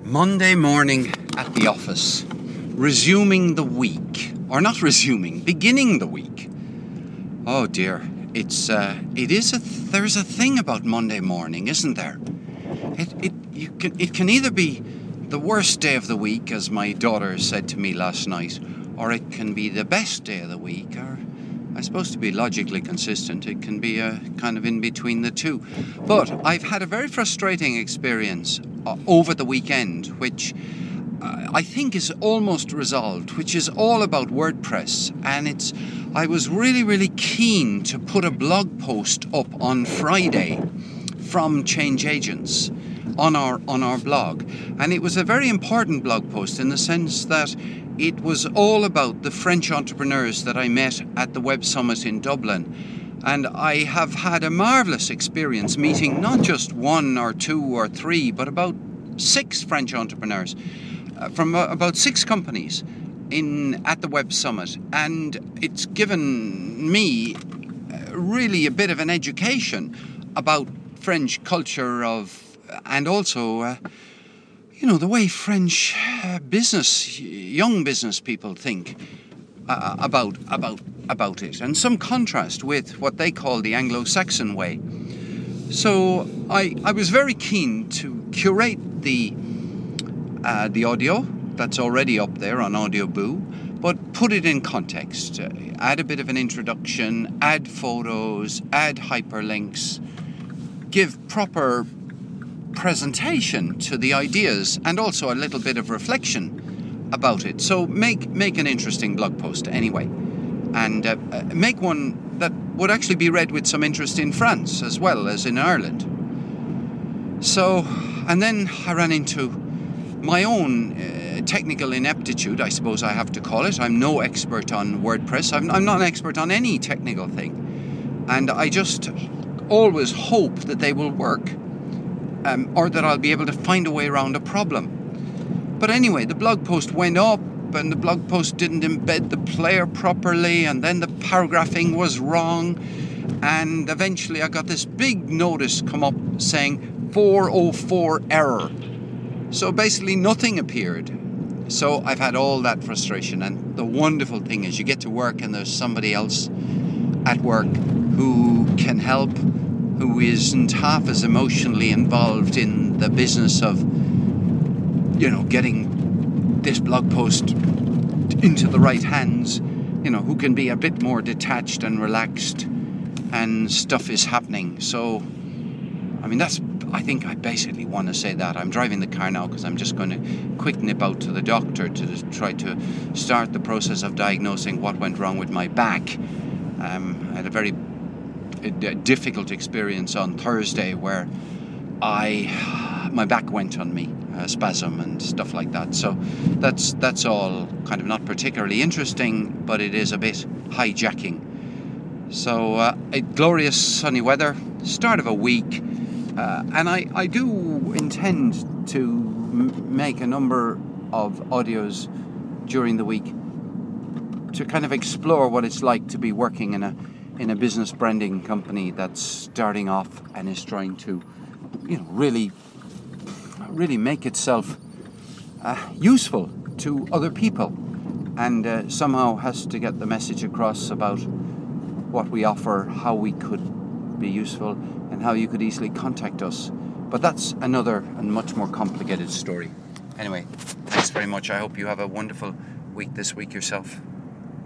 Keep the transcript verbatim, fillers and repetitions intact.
Monday morning at the office, resuming the week, or not resuming, beginning the week. Oh dear, it's uh, it is a th- there's a thing about Monday morning, isn't there? It it you can it can either be the worst day of the week, as my daughter said to me last night, or it can be the best day of the week, or I suppose to be logically consistent, it can be a kind of in between the two. But I've had a very frustrating experience uh, over the weekend, which uh, I think is almost resolved, which is all about WordPress. And it's, I was really, really keen to put a blog post up on Friday from Change Agents on our on our blog. And it was a very important blog post in the sense that it was all about the French entrepreneurs that I met at the Web Summit in Dublin. And I have had a marvellous experience meeting not just one or two or three, but about six French entrepreneurs uh, from uh, about six companies in at the Web Summit. And it's given me uh, really a bit of an education about French culture of, and also uh, you know, the way French uh, business, young business people think uh, about about about it, and some contrast with what they call the Anglo-Saxon way. So I I was very keen to curate the uh, the audio that's already up there on Audioboo, but put it in context, uh, add a bit of an introduction, add photos, add hyperlinks, give proper presentation to the ideas, and also a little bit of reflection about it. So make make an interesting blog post anyway, and uh, make one that would actually be read with some interest in France as well as in Ireland. So, and then I ran into my own uh, technical ineptitude, I suppose I have to call it. I'm no expert on WordPress. I'm, I'm not an expert on any technical thing, and I just always hope that they will work. Um, or that I'll be able to find a way around a problem. But anyway, the blog post went up, and the blog post didn't embed the player properly, and then the paragraphing was wrong, and eventually I got this big notice come up saying four oh four error. So basically nothing appeared. So I've had all that frustration, and the wonderful thing is you get to work and there's somebody else at work who can help, who isn't half as emotionally involved in the business of, you know, getting this blog post into the right hands, you know, who can be a bit more detached and relaxed, and stuff is happening. So, I mean, that's, I think I basically want to say that. I'm driving the car now because I'm just going to quick nip out to the doctor to try to start the process of diagnosing what went wrong with my back. Um, I had a very a difficult experience on Thursday where I my back went on me, a spasm and stuff like that. So that's that's all kind of not particularly interesting, but it is a bit hijacking. So uh, a glorious sunny weather, start of a week, uh, and I, I do intend to m- make a number of audios during the week to kind of explore what it's like to be working in a in a business branding company that's starting off and is trying to, you know, really, really make itself uh, useful to other people, and uh, somehow has to get the message across about what we offer, how we could be useful, and how you could easily contact us. But that's another and much more complicated story. Anyway, thanks very much. I hope you have a wonderful week this week yourself.